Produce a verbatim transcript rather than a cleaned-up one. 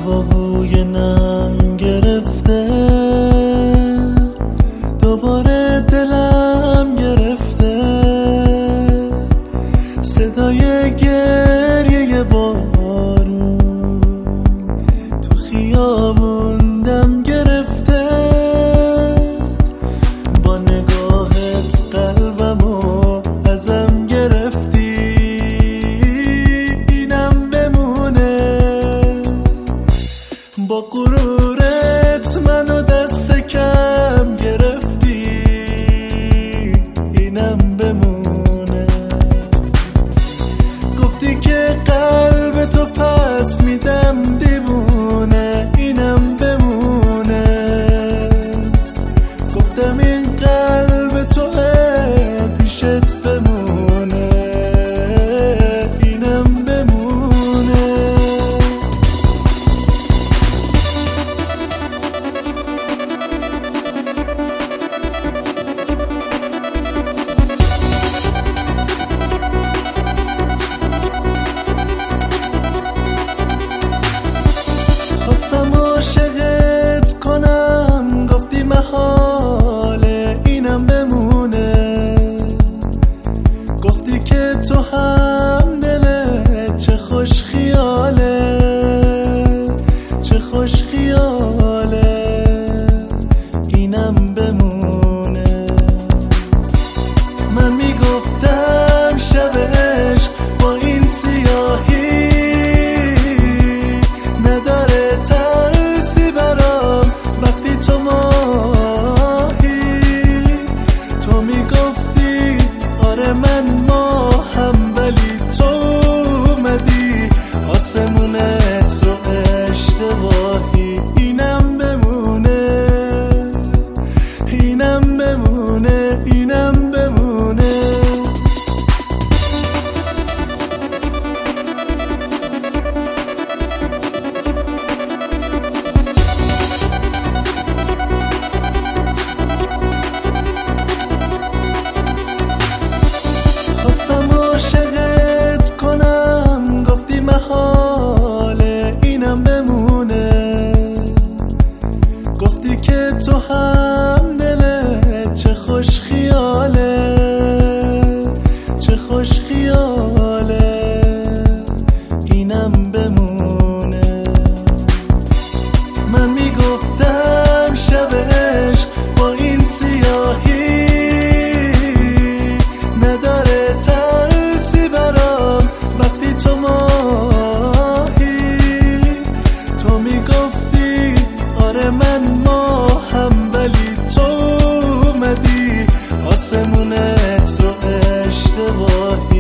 هوا بوی نم گرفته، دوباره دلم گرفته، صدای گریه بارون تو خیابون دم گرفته. با نگاهت قلبمو ازم گرفتی، اینم بمونه. با غرورت منو دست کم گرفتی، اینم بمونه. گفتی که قلب تو پس میدم دیوونه، اینم بمونه. گفتم این قلب توه پیشت بمونه، اینم بمونه. خواستم عاشقت کنم، گفتی محاله، اینم بمونه. گفتی که تو هم دلت چه خوش خیاله، چه خوش خیاله، اینم بمونه. من میگفتم شب عشق با این سیاهی نداره ترسی برام، وقتی تو ماهی. تو میگفتی آره من ماهم، ولی تو اومدی آسمونت رو اشتباهی. اینم بمونه، اینم بمونه، اینم بمونه. خواستم عاشقت کنم، گفتی محاله، اینم بمونه. گفتی که تو هم دلت چه خوش خیاله، چه خوش خیاله، اینم بمونه. من میگفتم شب عشق با این سیاهی نداره ترسی برام، وقتی تو ماهی. تو میگفتی آره من ماهم، ولی تو اومدی آسمونت رو اشتباهی.